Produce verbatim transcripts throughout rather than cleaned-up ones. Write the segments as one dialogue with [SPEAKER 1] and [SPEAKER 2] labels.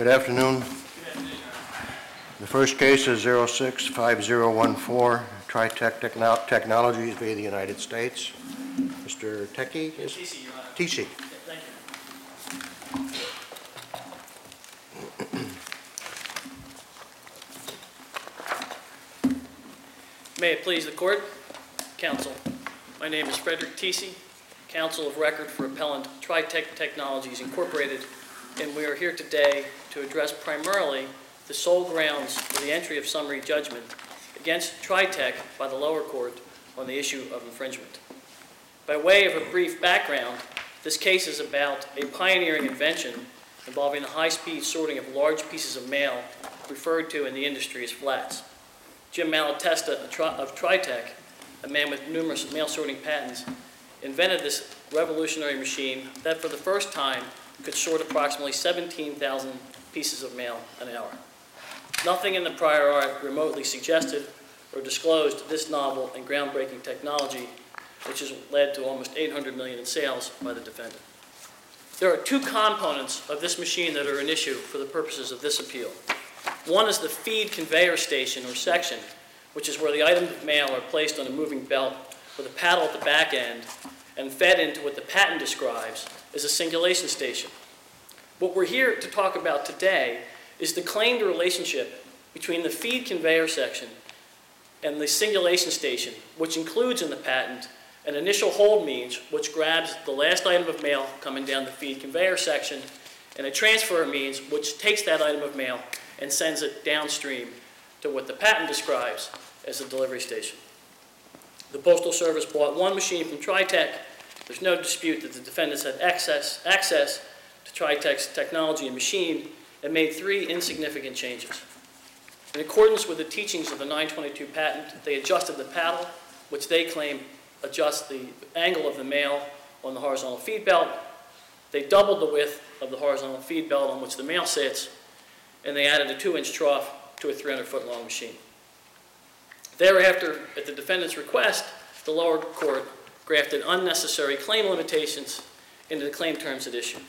[SPEAKER 1] Good afternoon. The first case is zero six five zero one four, Tritech Techno Technologies via the United States. Mister Techie? Is
[SPEAKER 2] T C, Your Honor.
[SPEAKER 1] T C.
[SPEAKER 2] Yeah, thank you. May it please the court, counsel. My name is Frederick Tisi, counsel of record for appellant Tritech Technologies Incorporated, and we are here today to address primarily the sole grounds for the entry of summary judgment against Tritech by the lower court on the issue of infringement. By way of a brief background, this case is about a pioneering invention involving the high-speed sorting of large pieces of mail referred to in the industry as flats. Jim Malatesta of Tritech, a man with numerous mail sorting patents, invented this revolutionary machine that for the first time could sort approximately seventeen thousand pieces of mail an hour. Nothing in the prior art remotely suggested or disclosed this novel and groundbreaking technology, which has led to almost eight hundred million dollars in sales by the defendant. There are two components of this machine that are an issue for the purposes of this appeal. One is the feed conveyor station or section, which is where the items of mail are placed on a moving belt with a paddle at the back end and fed into what the patent describes as a singulation station. What we're here to talk about today is the claimed relationship between the feed conveyor section and the singulation station, which includes in the patent an initial hold means, which grabs the last item of mail coming down the feed conveyor section, and a transfer means, which takes that item of mail and sends it downstream to what the patent describes as a delivery station. The Postal Service bought one machine from Tritech. There's no dispute that the defendants had access, access to Tritech's technology and machine and made three insignificant changes. In accordance with the teachings of the nine twenty-two patent, they adjusted the paddle, which they claim adjusts the angle of the mail on the horizontal feed belt. They doubled the width of the horizontal feed belt on which the mail sits, and they added a two-inch trough to a three hundred foot long machine. Thereafter, at the defendant's request, the lower court grafted unnecessary claim limitations into the claim terms at issue.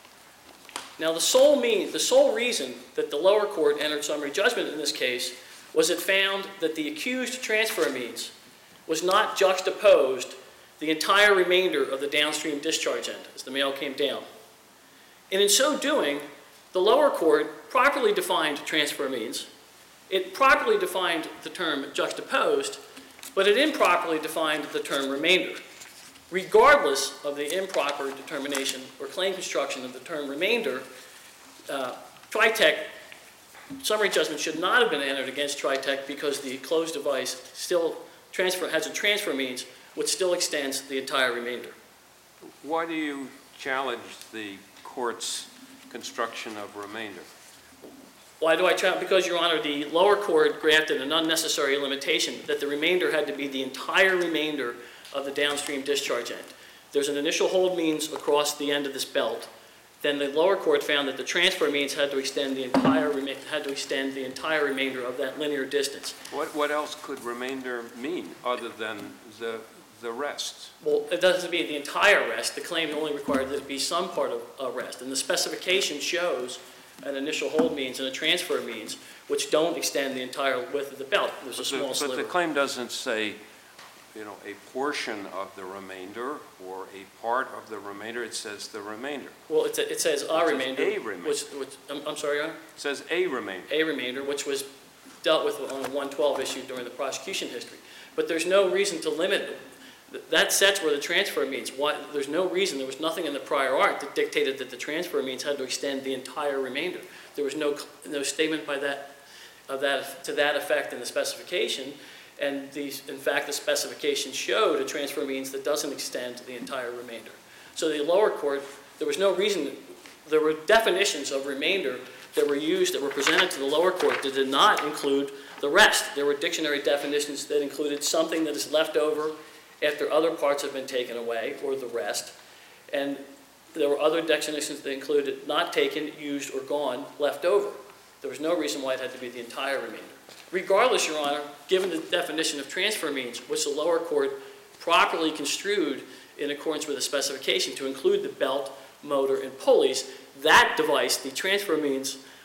[SPEAKER 2] Now, the sole mean, the sole reason that the lower court entered summary judgment in this case was it found that the accused transfer means was not juxtaposed the entire remainder of the downstream discharge end as the mail came down. And in so doing, the lower court properly defined transfer means. It properly defined the term juxtaposed, but it improperly defined the term remainder. Regardless of the improper determination or claim construction of the term remainder, uh, Tritech summary judgment should not have been entered against Tritech because the closed device still transfer, has a transfer means which still extends the entire remainder.
[SPEAKER 3] Why do you challenge the court's construction of remainder?
[SPEAKER 2] Why do I challenge? Because, Your Honor, the lower court granted an unnecessary limitation that the remainder had to be the entire remainder of the downstream discharge end. There's an initial hold means across the end of this belt. Then the lower court found that the transfer means had to extend the entire had to extend the entire remainder of that linear distance.
[SPEAKER 3] What what else could remainder mean other than the the rest?
[SPEAKER 2] Well, it doesn't mean the entire rest. The claim only required that it be some part of a rest, and the specification shows an initial hold means and a transfer means which don't extend the entire width of the belt. There's a
[SPEAKER 3] But
[SPEAKER 2] small
[SPEAKER 3] the,
[SPEAKER 2] sliver.
[SPEAKER 3] But the claim doesn't say, you know, a portion of the remainder or a part of the remainder. It says the remainder.
[SPEAKER 2] Well, it, it says a
[SPEAKER 3] says
[SPEAKER 2] remainder.
[SPEAKER 3] a remainder.
[SPEAKER 2] Which, which, I'm, I'm sorry, Your Honor?
[SPEAKER 3] It says a remainder.
[SPEAKER 2] A remainder, which was dealt with on the one twelve issue during the prosecution history. But there's no reason to limit it. That sets where the transfer means. Why, there's no reason, there was nothing in the prior art that dictated that the transfer means had to extend the entire remainder. There was no, no statement by that, of that, to that effect in the specification. And these, in fact, the specification showed a transfer means that doesn't extend the entire remainder. So the lower court, there was no reason, there were definitions of remainder that were used, that were presented to the lower court that did not include the rest. There were dictionary definitions that included something that is left over after other parts have been taken away, or the rest. And there were other definitions that included not taken, used, or gone, left over. There was no reason why it had to be the entire remainder. Regardless, Your Honor, given the definition of transfer means, which the lower court properly construed in accordance with the specification to include the belt, motor, and pulleys, that device, the transfer means,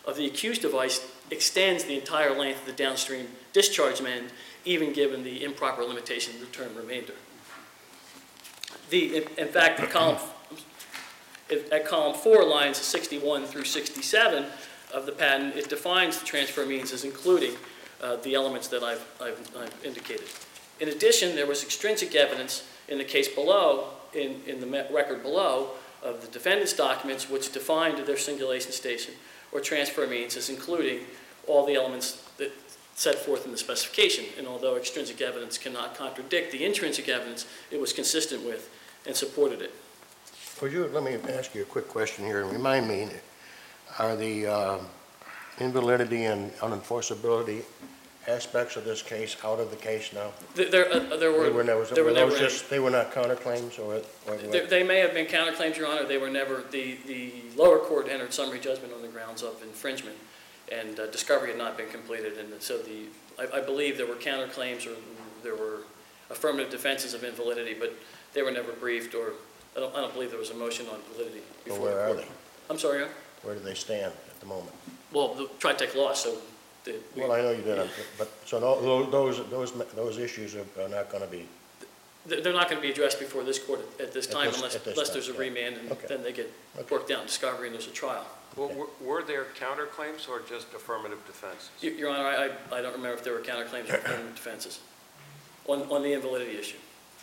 [SPEAKER 2] of the accused device extends the entire length of the downstream discharge end, even given the improper limitation of the term remainder. The, in, in fact, the column, at column four, lines sixty-one through sixty-seven of the patent, it defines the transfer means as including uh, the elements that I've, I've, I've indicated. In addition, there was extrinsic evidence in the case below, in, in the record below, of the defendant's documents which defined their singulation station or transfer means as including all the elements that set forth in the specification. And although extrinsic evidence cannot contradict the intrinsic evidence, it was consistent with and supported it.
[SPEAKER 1] Could you, let me ask you a quick question here and remind me, are the uh, invalidity and unenforceability aspects of this case out of the case now?
[SPEAKER 2] There, uh, there were,
[SPEAKER 1] they were never,
[SPEAKER 2] there were
[SPEAKER 1] were
[SPEAKER 2] never
[SPEAKER 1] those just, they were not counterclaims or, or
[SPEAKER 2] They, they may have been counterclaims, Your Honor. They were never, the, the lower court entered summary judgment on the grounds of infringement, and uh, discovery had not been completed. And so the, I, I believe there were counterclaims or there were affirmative defenses of invalidity, but they were never briefed, or I don't, I don't believe there was a motion on validity
[SPEAKER 1] Well,
[SPEAKER 2] before
[SPEAKER 1] where
[SPEAKER 2] the
[SPEAKER 1] are
[SPEAKER 2] court.
[SPEAKER 1] they?
[SPEAKER 2] I'm sorry, Your Honor?
[SPEAKER 1] Where do they stand at the moment?
[SPEAKER 2] Well, the Tritech lost, so the, we,
[SPEAKER 1] Well, I know you did, but, so no, those, those, those issues are are not going to be,
[SPEAKER 2] they're not going to be addressed before this court at, at this
[SPEAKER 1] At
[SPEAKER 2] time
[SPEAKER 1] this-
[SPEAKER 2] unless,
[SPEAKER 1] at this
[SPEAKER 2] unless
[SPEAKER 1] time,
[SPEAKER 2] there's a
[SPEAKER 1] yeah.
[SPEAKER 2] remand, and
[SPEAKER 1] Okay.
[SPEAKER 2] then they get
[SPEAKER 1] Okay.
[SPEAKER 2] worked out in discovery and there's a trial.
[SPEAKER 3] Well, were- were there counterclaims or just affirmative defenses?
[SPEAKER 2] Your Your Honor, I, I I don't remember if there were counterclaims or affirmative defenses on, on the invalidity issue.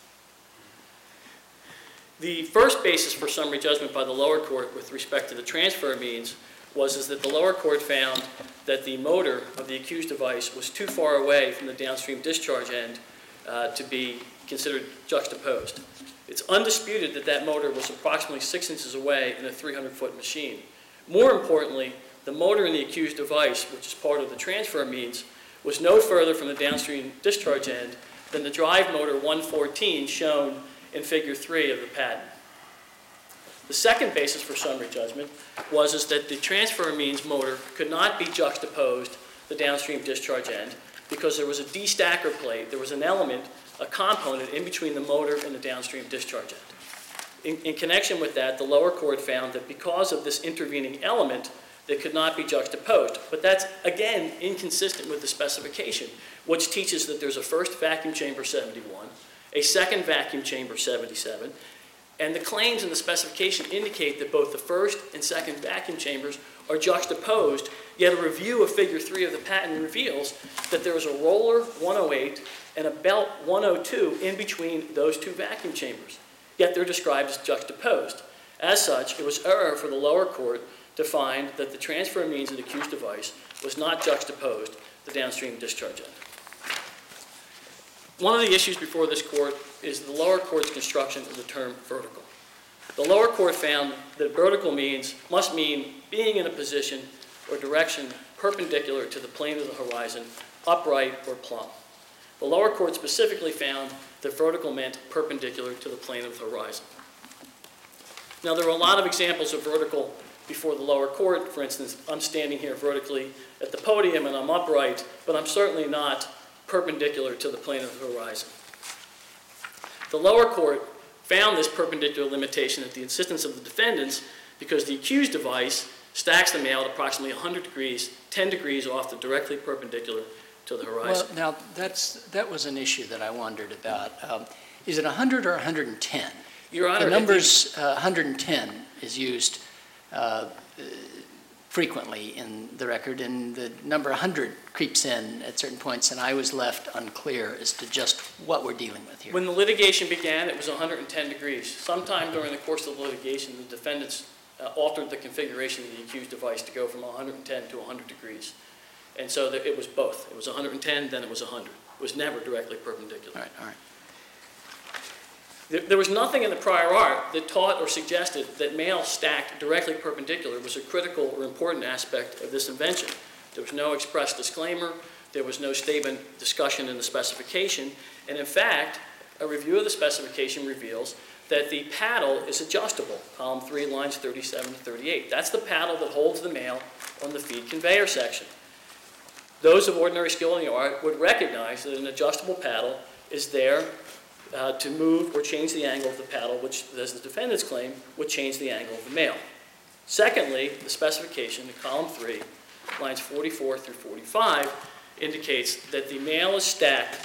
[SPEAKER 2] The first basis for summary judgment by the lower court with respect to the transfer means was is that the lower court found that the motor of the accused device was too far away from the downstream discharge end uh, to be considered juxtaposed. It's undisputed that that motor was approximately six inches away in a three hundred foot machine. More importantly, the motor in the accused device, which is part of the transfer means, was no further from the downstream discharge end than the drive motor one fourteen shown in figure three of the patent. The second basis for summary judgment was is that the transfer means motor could not be juxtaposed the downstream discharge end because there was a destacker plate, there was an element, a component in between the motor and the downstream discharge end. In, in connection with that, the lower court found that because of this intervening element, they could not be juxtaposed. But that's, again, inconsistent with the specification, which teaches that there's a first vacuum chamber seventy-one, a second vacuum chamber seventy-seven, and the claims in the specification indicate that both the first and second vacuum chambers are juxtaposed, yet a review of figure three of the patent reveals that there is a roller one oh eight and a belt one oh two in between those two vacuum chambers, yet they're described as juxtaposed. As such, it was error for the lower court to find that the transfer means of the accused device was not juxtaposed the downstream discharge end. One of the issues before this court is the lower court's construction of the term vertical. The lower court found that vertical means must mean being in a position or direction perpendicular to the plane of the horizon, upright or plumb. The lower court specifically found that vertical meant perpendicular to the plane of the horizon. Now, there are a lot of examples of vertical before the lower court. For instance, I'm standing here vertically at the podium and I'm upright, but I'm certainly not perpendicular to the plane of the horizon. The lower court found this perpendicular limitation at the insistence of the defendants because the accused device stacks the mail at approximately one hundred degrees, ten degrees off the directly perpendicular to the horizon.
[SPEAKER 4] Well, now, that's, that was an issue that I wondered about. Um, is it one hundred or one hundred ten?
[SPEAKER 2] Your Honor,
[SPEAKER 4] The numbers uh, one hundred ten is used uh, frequently in the record, and the number one hundred creeps in at certain points, and I was left unclear as to just what we're dealing with here.
[SPEAKER 2] when the litigation began, it was one hundred ten degrees. Sometime during the course of the litigation, the defendants uh, altered the configuration of the accused device to go from one hundred ten to one hundred degrees. And so there, it was both. It was one hundred ten, then it was one hundred. It was never directly perpendicular.
[SPEAKER 4] All right, all right.
[SPEAKER 2] There, there was nothing in the prior art that taught or suggested that mail stacked directly perpendicular was a critical or important aspect of this invention. There was no express disclaimer. There was no statement discussion in the specification. And in fact, a review of the specification reveals that the paddle is adjustable, column three, lines thirty-seven to thirty-eight. That's the paddle that holds the mail on the feed conveyor section. Those of ordinary skill in the art would recognize that an adjustable paddle is there uh, to move or change the angle of the paddle, which, as the defendants claim, would change the angle of the mail. Secondly, the specification in column three lines forty-four through forty-five, indicates that the mail is stacked,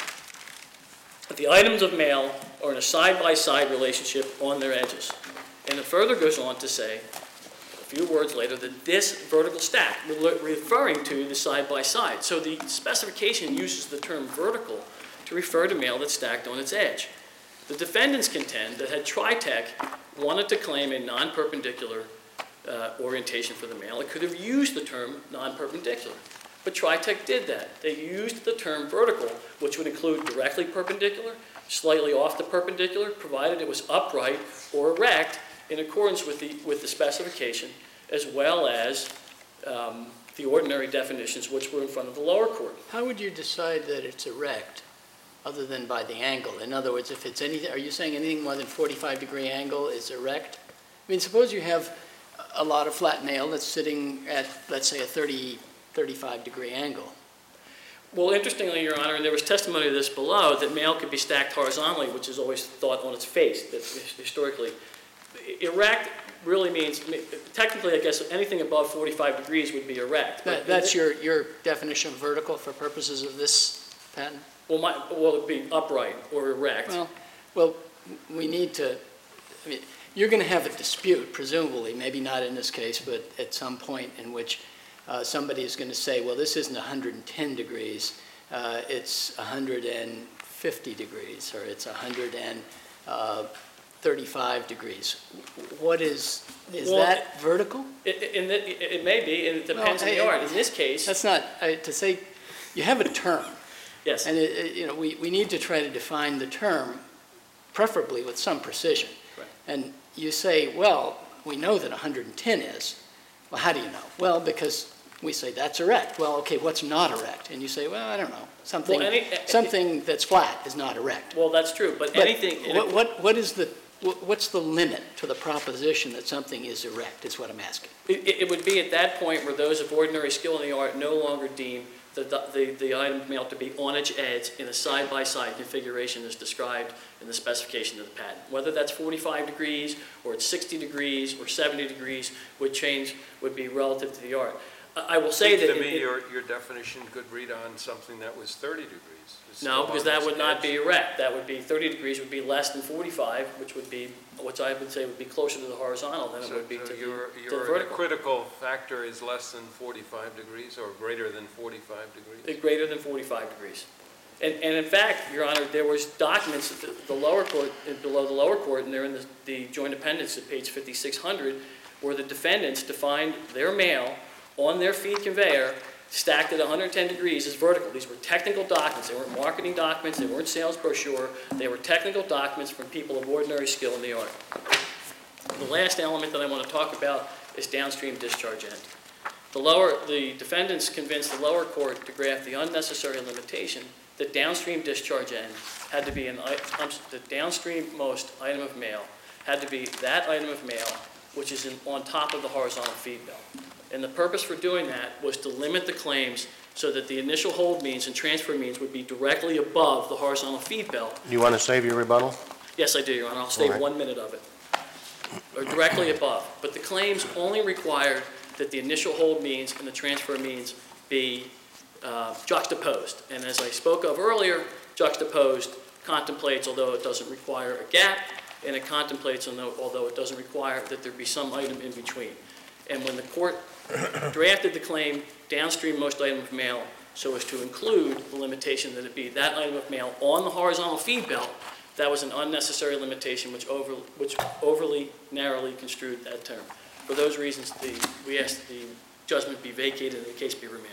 [SPEAKER 2] that the items of mail are in a side-by-side relationship on their edges. And it further goes on to say, a few words later, that this vertical stack, referring to the side-by-side. So the specification uses the term vertical to refer to mail that's stacked on its edge. The defendants contend that had Tritech wanted to claim a non-perpendicular uh, orientation for the mail, it could have used the term non-perpendicular. But Tritech did that. They used the term vertical, which would include directly perpendicular, slightly off the perpendicular, provided it was upright or erect in accordance with the, with the specification, as well as um, the ordinary definitions which were in front of the lower court.
[SPEAKER 4] How would you decide that it's erect, other than by the angle? In other words, if it's anything, are you saying anything more than forty-five degree angle is erect? I mean, suppose you have a lot of flat mail that's sitting at, let's say, a thirty, thirty-five degree angle.
[SPEAKER 2] Well, interestingly, Your Honor, and there was testimony of this below, that mail could be stacked horizontally, which is always thought on its face, that historically. Erect really means, technically, I guess, anything above forty-five degrees would be erect.
[SPEAKER 4] That, that's your, your definition of vertical for purposes of this patent?
[SPEAKER 2] Well, my, well, it'd be upright or erect.
[SPEAKER 4] Well, well, we need to, I mean, you're going to have a dispute, presumably, maybe not in this case, but at some point in which uh, somebody is going to say, well, this isn't one hundred ten degrees, uh, it's one hundred fifty degrees, or it's one hundred thirty-five degrees. What is, is
[SPEAKER 2] Well,
[SPEAKER 4] that vertical?
[SPEAKER 2] It, it, and it, it may be, and it depends
[SPEAKER 4] Well,
[SPEAKER 2] on the
[SPEAKER 4] I-
[SPEAKER 2] art. In this case,
[SPEAKER 4] That's not, I- to say, you have a term.
[SPEAKER 2] yes.
[SPEAKER 4] And, it- it- you know, we, we need to try to define the term, preferably with some precision.
[SPEAKER 2] Right.
[SPEAKER 4] And you say, well, we know that one hundred ten is. Well, how do you know? Well, because we say that's erect. Well, okay, what's not erect? And you say, well, I don't know. Something,
[SPEAKER 2] Well, any-
[SPEAKER 4] something that's flat is not erect.
[SPEAKER 2] Well, that's true, but,
[SPEAKER 4] But
[SPEAKER 2] anything.
[SPEAKER 4] what, what, what is the, what- what's the limit to the proposition that something is erect, is what I'm asking.
[SPEAKER 2] It, it would be at that point where those of ordinary skill in the art no longer deem the, the, the item mail to be on its edge in a side-by-side configuration as described in the specification of the patent. Whether that's forty-five degrees, or it's sixty degrees, or seventy degrees, would change, would be relative to the art. I I will say that.
[SPEAKER 3] To
[SPEAKER 2] it-
[SPEAKER 3] me,
[SPEAKER 2] it-
[SPEAKER 3] your, your definition could read on something that was thirty degrees. It's
[SPEAKER 2] No,
[SPEAKER 3] still
[SPEAKER 2] because
[SPEAKER 3] on
[SPEAKER 2] that
[SPEAKER 3] its
[SPEAKER 2] would not
[SPEAKER 3] edge.
[SPEAKER 2] be erect. That would be, thirty degrees would be less than forty-five, which would be, which I would say would be closer to the horizontal than it
[SPEAKER 3] So
[SPEAKER 2] would be to
[SPEAKER 3] so
[SPEAKER 2] the,
[SPEAKER 3] your,
[SPEAKER 2] to the
[SPEAKER 3] your
[SPEAKER 2] vertical.
[SPEAKER 3] critical factor is less than forty-five degrees or greater than forty-five degrees?
[SPEAKER 2] Uh, Greater than forty-five degrees. And, and in fact, Your Honor, there was documents at the, the lower court, uh, below the lower court, and they're in the, the joint appendix at page fifty-six hundred, where the defendants defined their mail on their feed conveyor stacked at one hundred ten degrees as vertical. These were technical documents. They weren't marketing documents. They weren't sales brochure. They were technical documents from people of ordinary skill in the art. The last element that I want to talk about is downstream discharge end. The lower, the defendants convinced the lower court to graft the unnecessary limitation that downstream discharge end had to be an, i- um, the downstream most item of mail had to be that item of mail which is in, on top of the horizontal feed belt. And the purpose for doing that was to limit the claims so that the initial hold means and transfer means would be directly above the horizontal feed belt.
[SPEAKER 1] You want to save your rebuttal?
[SPEAKER 2] Yes, I do, Your Honor. I'll save
[SPEAKER 1] All right.
[SPEAKER 2] one minute of it. Or directly above. But the claims only required that the initial hold means and the transfer means be uh, juxtaposed. And as I spoke of earlier, juxtaposed contemplates, although it doesn't require a gap, and it contemplates, although although it doesn't require that there be some item in between. And when the court drafted the claim downstream most item of mail so as to include the limitation that it be that item of mail on the horizontal feed belt, that was an unnecessary limitation which, over, which overly narrowly construed that term. For those reasons, the, we ask that the judgment be vacated and the case be remanded.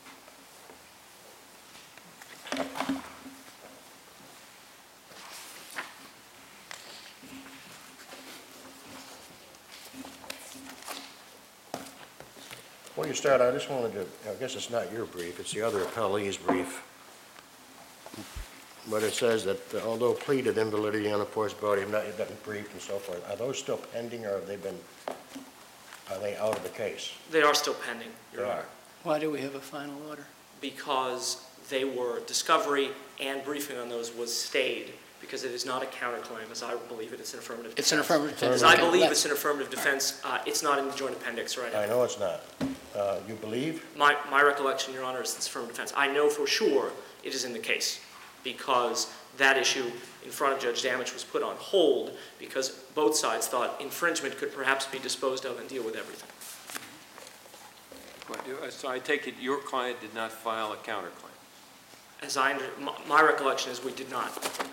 [SPEAKER 1] Before you start, I just wanted to, I guess it's not your brief, it's the other appellee's brief. But it says that although pleaded invalidity on the enforceability have not yet been briefed and so forth, are those still pending or have they been, are they out of the case?
[SPEAKER 5] They are still pending,
[SPEAKER 1] They
[SPEAKER 5] Your
[SPEAKER 1] are.
[SPEAKER 5] Honor,
[SPEAKER 4] Why do we have a final order?
[SPEAKER 5] because they were, discovery and briefing on those was stayed, because it is not a counterclaim, as I believe it, it's an affirmative defense.
[SPEAKER 4] It's an affirmative defense.
[SPEAKER 5] As I
[SPEAKER 4] Okay,
[SPEAKER 5] believe
[SPEAKER 4] let's-
[SPEAKER 5] it's an affirmative defense, uh, it's not in the joint appendix right now.
[SPEAKER 1] I know it's not. uh, you believe?
[SPEAKER 5] My, my recollection, Your Honor, is it's affirmative defense. I know for sure it is in the case because that issue in front of Judge Damage was put on hold because both sides thought infringement could perhaps be disposed of and deal with everything.
[SPEAKER 3] So I take it your client did not file a counterclaim?
[SPEAKER 5] As I, my, my recollection is we did not.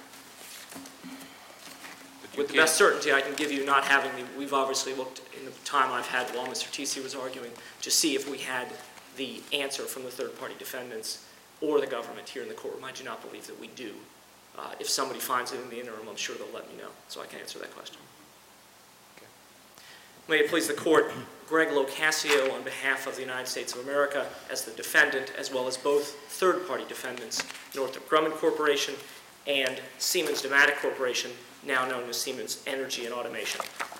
[SPEAKER 5] With the best certainty I can give you, not having the, we've obviously looked in the time I've had while Mister Tisi was arguing to see if we had the answer from the third-party defendants or the government here in the courtroom. I do not believe that we do. Uh, if somebody finds it in the interim, I'm sure they'll let me know, so I can answer that question.
[SPEAKER 3] Okay.
[SPEAKER 5] May it please the Court, Greg Locascio on behalf of the United States of America as the defendant, as well as both third-party defendants, Northrop Grumman Corporation and Siemens Dematic Corporation, now known as Siemens Energy and Automation.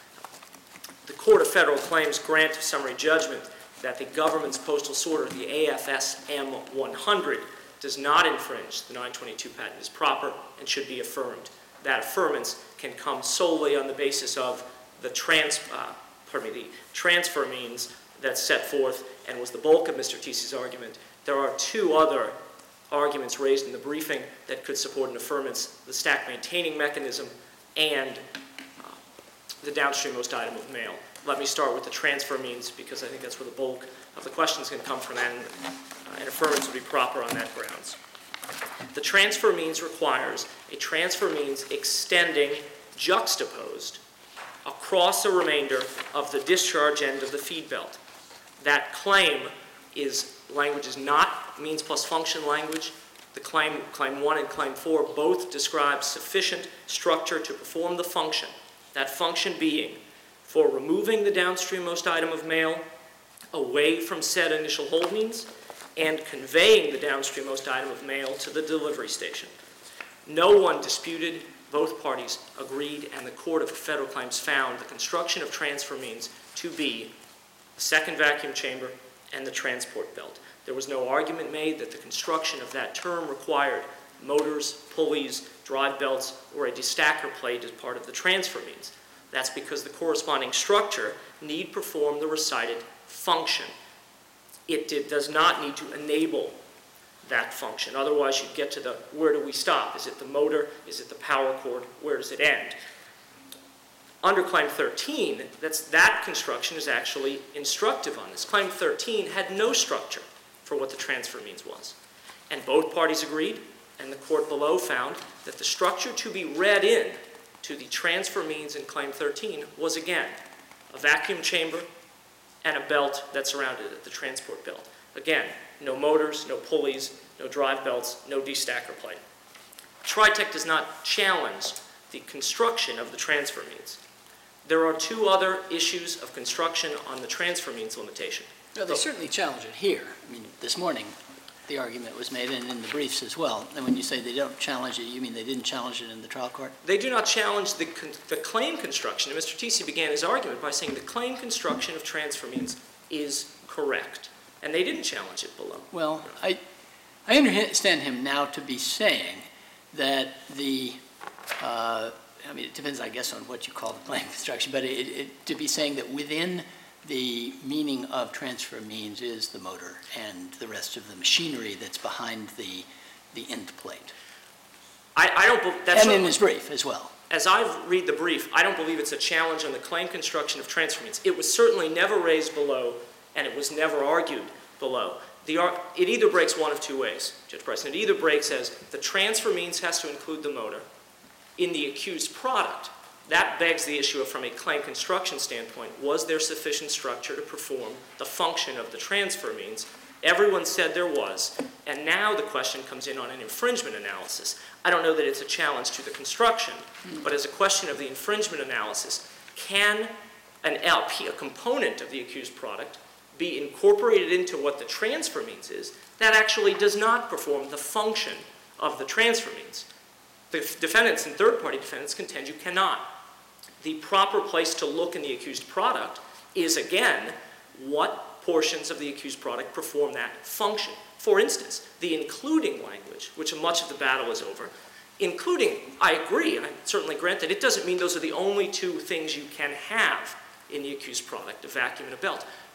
[SPEAKER 5] The Court of Federal Claims grant summary judgment that the government's postal sorter, the A F S M one hundred, does not infringe the nine twenty-two patent is proper and should be affirmed. That affirmance can come solely on the basis of the trans, uh, pardon me, the transfer means that's set forth and was the bulk of Mister Tisi's argument. There are two other arguments raised in the briefing that could support an affirmance: the stack maintaining mechanism and uh, the downstreammost item of mail. Let me start with the transfer means because I think that's where the bulk of the questions can come from, and uh, an affirmance would be proper on that grounds. The transfer means requires a transfer means extending, juxtaposed, across the remainder of the discharge end of the feed belt. That claim is language is not means plus function language. The claim, claim one and claim four both describe sufficient structure to perform the function. That function being for removing the downstreammost item of mail away from said initial hold means and conveying the downstreammost item of mail to the delivery station. No one disputed, both parties agreed, and the Court of Federal Claims found the construction of transfer means to be the second vacuum chamber and the transport belt. There was no argument made that the construction of that term required motors, pulleys, drive belts, or a destacker plate as part of the transfer means. That's because the corresponding structure need perform the recited function. It did, does not need to enable that function. Otherwise, you'd get to the where do we stop? Is it the motor? Is it the power cord? Where does it end? Under Claim thirteen, that's, that construction is actually instructive on this. Claim thirteen had no structure for what the transfer means was. And both parties agreed, and the court below found that the structure to be read in to the transfer means in Claim thirteen was, again, a vacuum chamber and a belt that surrounded it, the transport belt. Again, no motors, no pulleys, no drive belts, no destacker plate. Tritech does not challenge the construction of the transfer means. There are two other issues of construction on the transfer means limitation.
[SPEAKER 4] No, they certainly challenge it here. I mean, this morning, the argument was made, and in the briefs as well. And when you say they don't challenge it, you mean they didn't challenge it in the trial court?
[SPEAKER 5] They do not challenge the, the claim construction. And Mister Tisi began his argument by saying the claim construction of transfer means is correct. And they didn't challenge it below.
[SPEAKER 4] Well, I, I understand him now to be saying that the, uh, I mean, it depends, I guess, on what you call the claim construction, but it, it, to be saying that within the meaning of transfer means is the motor and the rest of the machinery that's behind the, the end plate.
[SPEAKER 5] I, I don't believe that's
[SPEAKER 4] and in his brief as well.
[SPEAKER 5] As I read the brief, I don't believe it's a challenge on the claim construction of transfer means. It was certainly never raised below, and it was never argued below. The, it either breaks one of two ways, Judge Bryson. It either breaks as the transfer means has to include the motor in the accused product. That begs the issue of, from a claim construction standpoint, was there sufficient structure to perform the function of the transfer means? Everyone said there was, and now the question comes in on an infringement analysis. I don't know that it's a challenge to the construction, but as a question of the infringement analysis, can an L P, a component of the accused product, be incorporated into what the transfer means is that actually does not perform the function of the transfer means? The defendants and third-party defendants contend you cannot. The proper place to look in the accused product is, again, what portions of the accused product perform that function. For instance, the including language, which much of the battle is over, including, I agree, and I certainly grant that, it doesn't mean those are the only two things you can have in the accused product, a vacuum and a belt.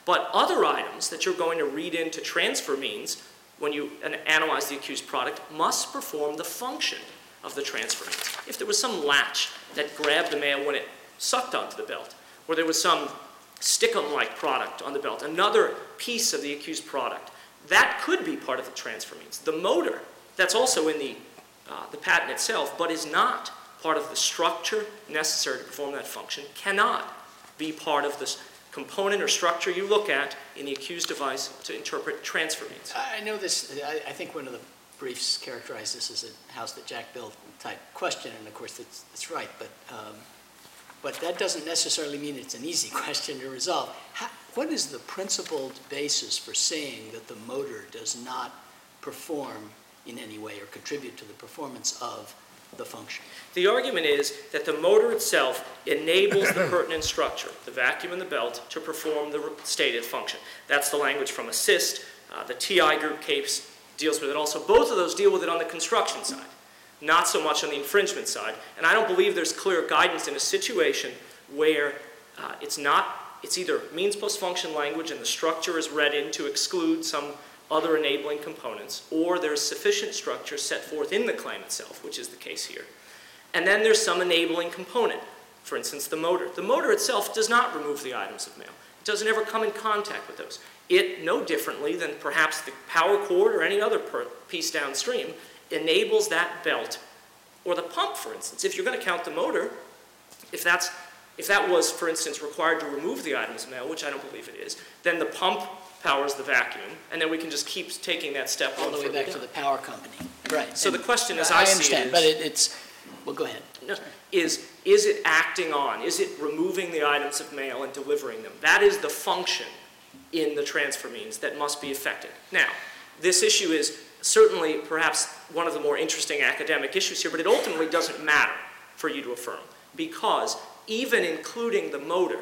[SPEAKER 5] But other items that you're going to read into transfer means when you analyze the accused product must perform the function of the transfer means. If there was some latch that grabbed the mail when it sucked onto the belt, or there was some stick-em-like product on the belt, another piece of the accused product, that could be part of the transfer means. The motor, that's also in the, uh, the patent itself, but is not part of the structure necessary to perform that function, cannot be part of this component or structure you look at in the accused device to interpret transfer means.
[SPEAKER 4] I know this, I, I think one of the briefs characterized this as a house that Jack built type question, and of course that's, that's right, but, um, but that doesn't necessarily mean it's an easy question to resolve. How, what is the principled basis for saying that the motor does not perform in any way or contribute to the performance of the function?
[SPEAKER 5] The argument is that the motor itself enables the pertinent structure, the vacuum in the belt, to perform the stated function. That's the language from ASSIST. Uh, the T I group case deals with it also. Both of those deal with it on the construction side, not so much on the infringement side. And I don't believe there's clear guidance in a situation where uh, it's not, it's either means plus function language and the structure is read in to exclude some other enabling components, or there's sufficient structure set forth in the claim itself, which is the case here. And then there's some enabling component, for instance, the motor. The motor itself does not remove the items of mail. It doesn't ever come in contact with those. It, no differently than perhaps the power cord or any other per piece downstream, enables that belt or the pump, for instance. If you're going to count the motor, if that's if that was, for instance, required to remove the items of mail, which I don't believe it is, then the pump powers the vacuum, and then we can just keep taking that step
[SPEAKER 4] All the way back
[SPEAKER 5] down.
[SPEAKER 4] to the power company. Right.
[SPEAKER 5] So
[SPEAKER 4] And
[SPEAKER 5] the question, as
[SPEAKER 4] I
[SPEAKER 5] I, see
[SPEAKER 4] understand,
[SPEAKER 5] it,
[SPEAKER 4] but
[SPEAKER 5] is,
[SPEAKER 4] it, it's, well, go ahead.
[SPEAKER 5] no, is, is it acting on, is it removing the items of mail and delivering them? That is the function in the transfer means that must be effected. Now, this issue is certainly perhaps one of the more interesting academic issues here, but it ultimately doesn't matter for you to affirm, because even including the motor,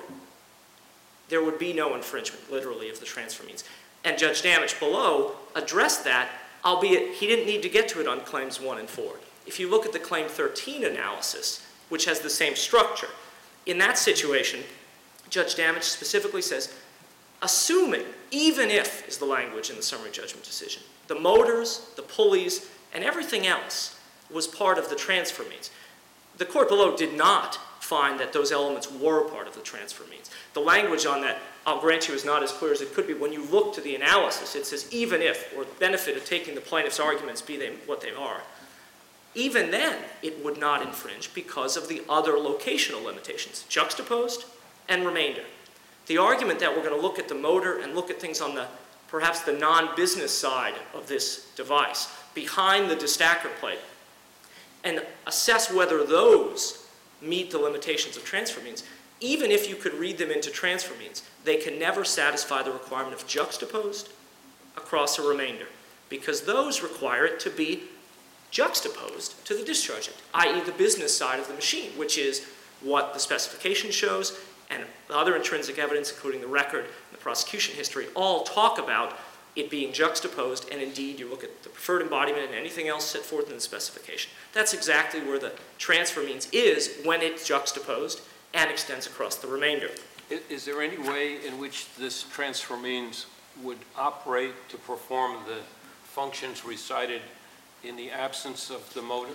[SPEAKER 5] there would be no infringement, literally, of the transfer means. And Judge Damage below addressed that, albeit he didn't need to get to it on claims one and four. If you look at the claim thirteen analysis, which has the same structure, in that situation, Judge Damage specifically says, assuming, even if, is the language in the summary judgment decision, the motors, the pulleys, and everything else was part of the transfer means. The court below did not find that those elements were part of the transfer means. The language on that, I'll grant you, is not as clear as it could be. When you look to the analysis, it says even if, or the benefit of taking the plaintiff's arguments, be they what they are, even then it would not infringe because of the other locational limitations, juxtaposed and remainder. The argument that we're going to look at the motor and look at things on the, perhaps the non-business side of this device, behind the destacker plate, and assess whether those meet the limitations of transfer means, even if you could read them into transfer means, they can never satisfy the requirement of juxtaposed across a remainder, because those require it to be juxtaposed to the discharge end, that is the business side of the machine, which is what the specification shows, and the other intrinsic evidence, including the record and the prosecution history, all talk about it being juxtaposed, and indeed you look at the preferred embodiment and anything else set forth in the specification. That's exactly where the transfer means is when it's juxtaposed and extends across the remainder.
[SPEAKER 3] Is, is there any way in which this transfer means would operate to perform the functions recited in the absence of the motor?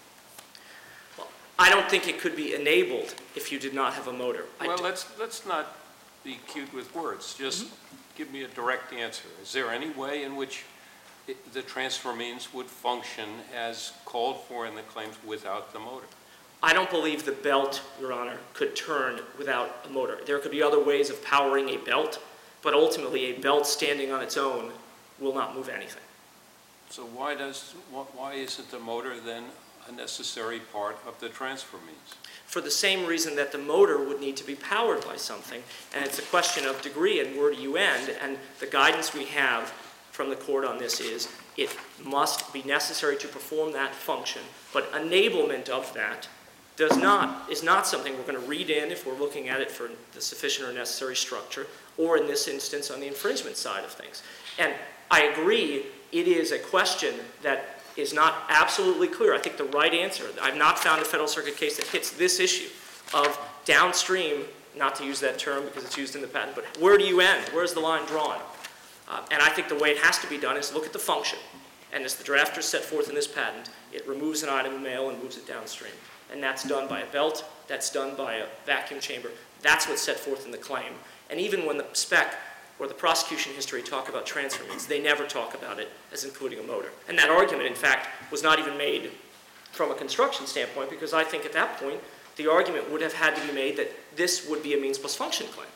[SPEAKER 5] Well, I don't think it could be enabled if you did not have a motor. I
[SPEAKER 3] Well,
[SPEAKER 5] do-
[SPEAKER 3] let's, let's not be cute with words. Just
[SPEAKER 5] Mm-hmm.
[SPEAKER 3] give me a direct answer. Is there any way in which it, the transfer means would function as called for in the claims without the motor?
[SPEAKER 5] I don't believe the belt, Your Honor, could turn without a motor. There could be other ways of powering a belt, but ultimately a belt standing on its own will not move anything.
[SPEAKER 3] So why does, wh- why isn't the motor then a necessary part of the transfer means?
[SPEAKER 5] For the same reason that the motor would need to be powered by something, and it's a question of degree and where do you end, and the guidance we have from the court on this is it must be necessary to perform that function, but enablement of that does not, is not something we're going to read in if we're looking at it for the sufficient or necessary structure, or in this instance on the infringement side of things. And I agree, it is a question that is not absolutely clear. I think the right answer, I've not found a Federal Circuit case that hits this issue of downstream not to use that term because it's used in the patent, but where do you end? Where's the line drawn? Uh, and I think the way it has to be done is look at the function. And as the drafters set forth in this patent, it removes an item of mail and moves it downstream. And that's done by a belt, that's done by a vacuum chamber. That's what's set forth in the claim. And even when the spec or the prosecution history talk about transfer means, they never talk about it as including a motor. And that argument, in fact, was not even made from a construction standpoint, because I think at that point, the argument would have had to be made that this would be a means plus function claim.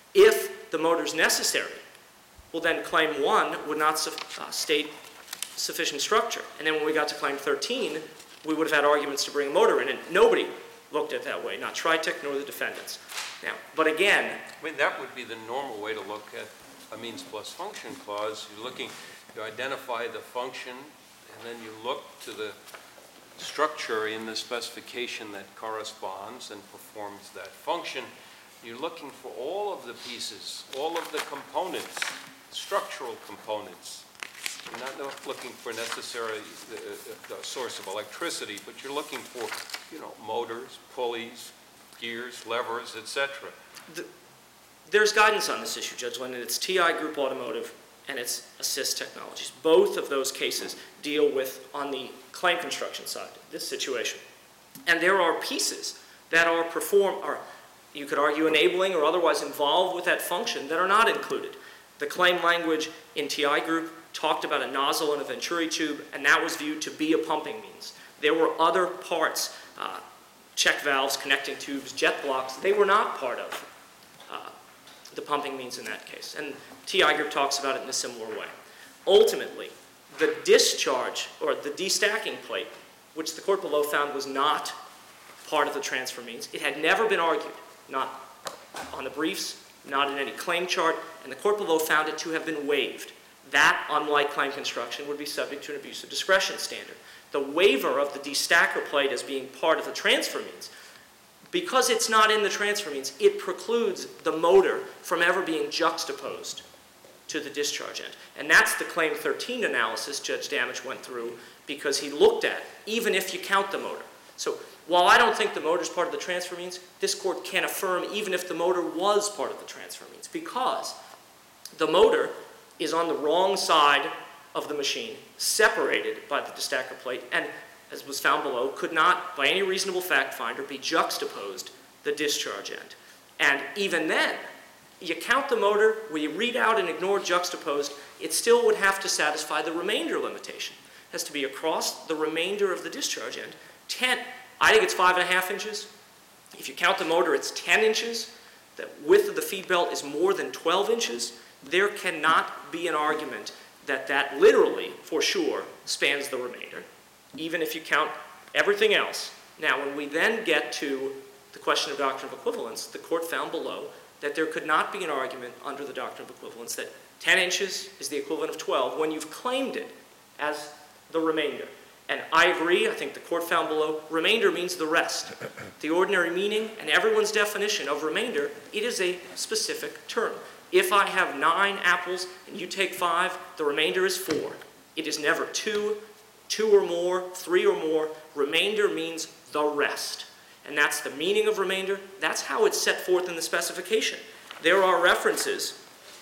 [SPEAKER 5] If the motor is necessary, well then claim one would not su uh, state sufficient structure. And then when we got to claim thirteen, we would have had arguments to bring a motor in, and nobody looked at it that way, not Tritech nor the defendants. Now, but again,
[SPEAKER 3] I mean, that would be the normal way to look at a means plus function clause. You're looking, you identify the function, and then you look to the structure in the specification that corresponds and performs that function. You're looking for all of the pieces, all of the components, structural components. You're not looking for necessarily the, the source of electricity, but you're looking for, you know, motors, pulleys, gears, levers, et cetera.
[SPEAKER 5] The, there's guidance on this issue, Judge Linden. It's T I Group Automotive and it's Assist Technologies. Both of those cases deal with, on the claim construction side, this situation. And there are pieces that are performed, are, you could argue, enabling or otherwise involved with that function that are not included. The claim language in T I Group talked about a nozzle and a venturi tube, and that was viewed to be a pumping means. There were other parts, uh, check valves, connecting tubes, jet blocks. They were not part of uh, the pumping means in that case. And T I Group talks about it in a similar way. Ultimately, the discharge, or the destacking plate, which the court below found was not part of the transfer means, it had never been argued, not on the briefs, not in any claim chart, and the court below found it to have been waived. That, unlike claim construction, would be subject to an abuse of discretion standard. The waiver of the destacker plate as being part of the transfer means, because it's not in the transfer means, it precludes the motor from ever being juxtaposed to the discharge end. And that's the Claim thirteen analysis Judge Damage went through, because he looked at, even if you count the motor. So while I don't think the motor is part of the transfer means, this court can affirm even if the motor was part of the transfer means, because the motor is on the wrong side of the machine, separated by the destacker plate, and, as was found below, could not, by any reasonable fact finder, be juxtaposed the discharge end. And even then, you count the motor, where you read out and ignore juxtaposed, it still would have to satisfy the remainder limitation. It has to be across the remainder of the discharge end. ten, I think it's five and a half inches. If you count the motor, it's ten inches. The width of the feed belt is more than twelve inches. There cannot be an argument that that literally, for sure, spans the remainder, even if you count everything else. Now, when we then get to the question of doctrine of equivalence, the court found below that there could not be an argument under the doctrine of equivalence that ten inches is the equivalent of twelve when you've claimed it as the remainder. And I agree, I think the court found below, remainder means the rest. The ordinary meaning and everyone's definition of remainder, it is a specific term. If I have nine apples and you take five, the remainder is four. It is never two, two or more, three or more. Remainder means the rest. And that's the meaning of remainder. That's how it's set forth in the specification. There are references.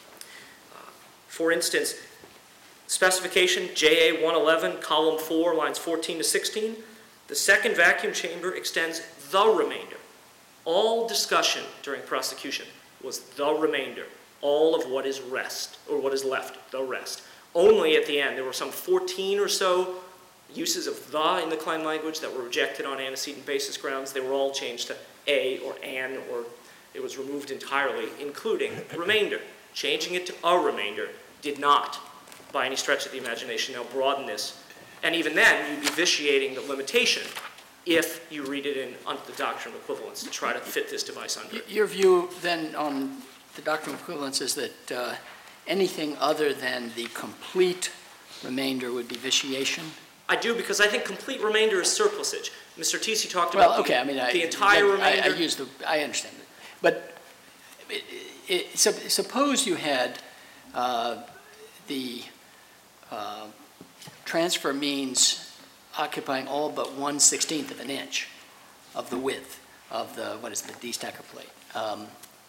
[SPEAKER 5] Uh, for instance, specification J A one eleven, column four, lines fourteen to sixteen. The second vacuum chamber extends the remainder. All discussion during prosecution was the remainder. All of what is rest, or what is left, the rest. Only at the end, there were some fourteen or so uses of the in the claim language that were rejected on antecedent basis grounds. They were all changed to a or an, or it was removed entirely, including remainder. Changing it to a remainder did not, by any stretch of the imagination, now broaden this. And even then, you'd be vitiating the limitation if you read it in under the doctrine of equivalence to try to fit this device under it.
[SPEAKER 4] Your view then on the doctrine of equivalence is that uh, anything other than the complete remainder would be vitiation?
[SPEAKER 5] I do, because I think complete remainder is surplusage. Mister Tisi talked
[SPEAKER 4] well,
[SPEAKER 5] about
[SPEAKER 4] okay,
[SPEAKER 5] the,
[SPEAKER 4] I mean, I,
[SPEAKER 5] the entire
[SPEAKER 4] I,
[SPEAKER 5] remainder.
[SPEAKER 4] I, I use the, I understand it. But it, it, so, suppose you had uh, the uh, transfer means occupying all but one sixteenth of an inch of the width of the, what is the destacker plate. Um,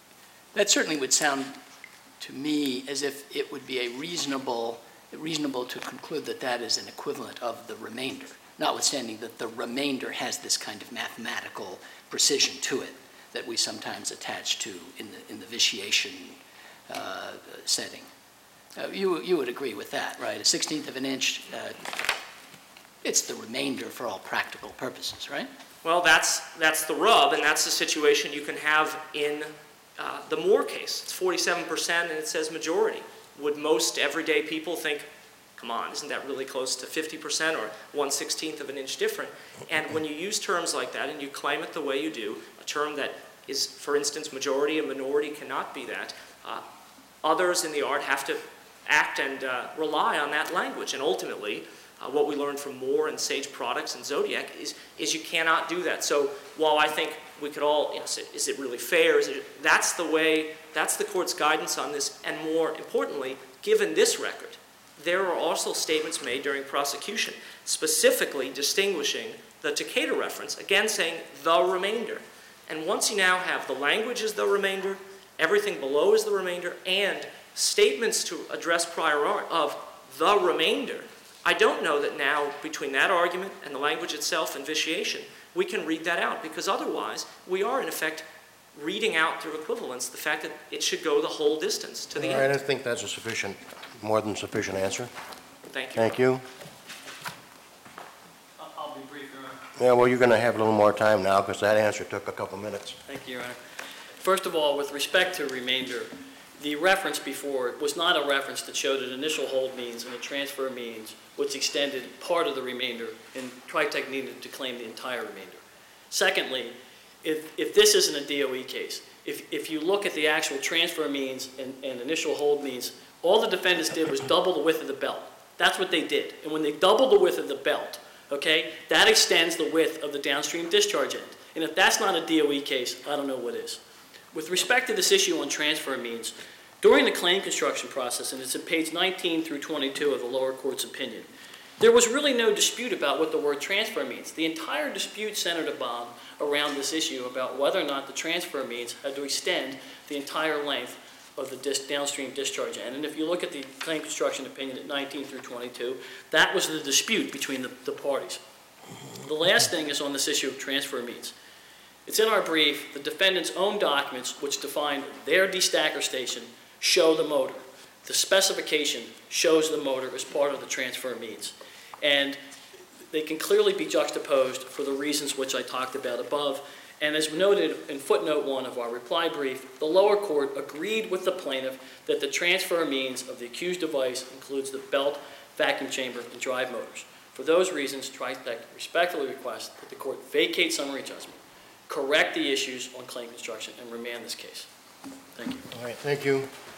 [SPEAKER 4] That certainly would sound to me as if it would be a reasonable, reasonable to conclude that that is an equivalent of the remainder, notwithstanding that the remainder has this kind of mathematical precision to it that we sometimes attach to in the, in the vitiation uh, setting. Uh, you, you would agree with that, right? A sixteenth of an inch, uh, it's the remainder for all practical purposes, right?
[SPEAKER 5] Well, that's, that's the rub, and that's the situation you can have in uh, the Moore case. It's forty-seven percent, and it says majority. Would most everyday people think, come on, isn't that really close to fifty percent or one sixteenth of an inch different? And when you use terms like that and you claim it the way you do, a term that is, for instance, majority and minority cannot be that, uh, others in the art have to act and uh, rely on that language. And ultimately, uh, what we learned from Moore and Sage Products and Zodiac is, is you cannot do that. So while I think we could all, you know, say, is it really fair? Is it, that's the way, that's the court's guidance on this. And more importantly, given this record, there are also statements made during prosecution specifically distinguishing the Takeda reference, again saying the remainder. And once you now have the language is the remainder, everything below is the remainder, and statements to address prior art of the remainder, I don't know that now between that argument and the language itself and vitiation, we can read that out, because otherwise we are in effect reading out through equivalence the fact that it should go the whole distance to the
[SPEAKER 1] All right,
[SPEAKER 5] end.
[SPEAKER 1] I think that's a sufficient, more than sufficient answer.
[SPEAKER 5] Thank you.
[SPEAKER 1] Thank you.
[SPEAKER 2] I'll- I'll be brief, Your Honor.
[SPEAKER 1] Yeah, well, you're going to have a little more time now because that answer took a couple minutes.
[SPEAKER 2] Thank you, Your Honor. First of all, with respect to remainder, the reference before was not a reference that showed an initial hold means and a transfer means, which extended part of the remainder, and Tritech needed to claim the entire remainder. Secondly, if, if this isn't a D O E case, if, if you look at the actual transfer means and, and initial hold means, all the defendants did was double the width of the belt. That's what they did. And when they doubled the width of the belt, okay, that extends the width of the downstream discharge end. And if that's not a D O E case, I don't know what is. With respect to this issue on transfer means, during the claim construction process, and it's at page nineteen through twenty-two of the lower court's opinion, there was really no dispute about what the word transfer means. The entire dispute centered about around this issue about whether or not the transfer means had to extend the entire length of the dis downstream discharge end. And if you look at the claim construction opinion at nineteen through twenty-two, that was the dispute between the, the parties. The last thing is on this issue of transfer means. It's in our brief, the defendant's own documents, which define their destacker station, show the motor. The specification shows the motor as part of the transfer means. And they can clearly be juxtaposed for the reasons which I talked about above. And as noted in footnote one of our reply brief, the lower court agreed with the plaintiff that the transfer means of the accused device includes the belt, vacuum chamber, and drive motors. For those reasons, Tritech respectfully requests that the court vacate summary judgment, correct the issues on claim construction, and remand this case. Thank you.
[SPEAKER 1] All right, thank you.